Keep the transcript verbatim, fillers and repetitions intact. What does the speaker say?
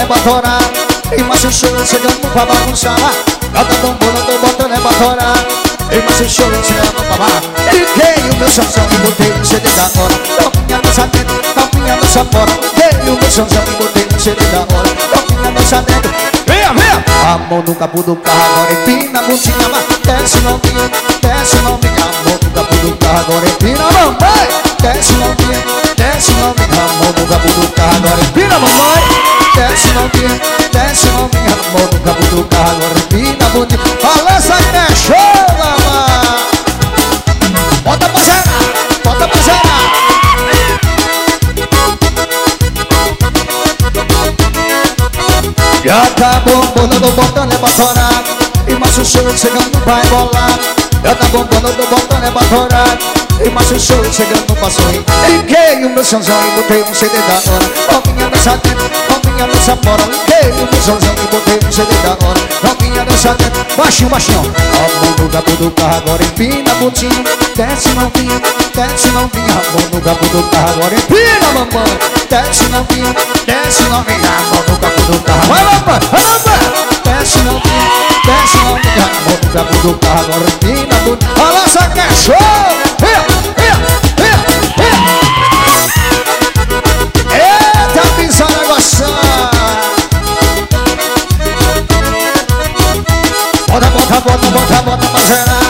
pra torar. E Márcio Show chegando pra bagunçar. Bota bombona, tô botando é pra torar. E Márcio Show chegando pra bagunçar. Liguei o meu Sansão e botei no C D da hora. Novinha dança dentro, novinha dança fora. Liguei o meu Sansão e botei no C D da hora. Novinha dança dentro. Venha, venha! A mão no capô do carro agora empina a bundinha. Desce novinha, desce novinha. A mão no capô do carro agora empina a mamãe. Desce novinha, desce novinha. A mão no capô do carro agora empina a mamãe. Desce novinha, desce novinha. A mão no capô do carro agora empina a bundinha. Balança que é show, mamãe. Bota pra zerar, bota pra zerar. Já tá bombando, tô botando é pra torar. E Márcio Show chegando vai bolar. Já tá bombando, tô botando é pra torar. E Márcio Show chegando pra sorrir. Liguei o meu Sansão e botei um C D da hora. Novinha dança dentro, novinha dança fora. Liguei o meu Sansão e botei um C D da hora. Novinha dança dentro, baixinho, baixinho. A mão no cabo do carro agora empina a bundinha. Desce novinha, desce novinha. A mão no cabo do carro agora empina, mamãe. Desce novinha, desce novinha. A mão no cabo do carro. Vai, mamãe, vai, mamãe. Desce novinha, desce novinha. A mão no cabo do carro agora empina a bundinha. Balança que é show. Eita, pisada gostando. Bota, bota, bota, bota, bota pra zerar.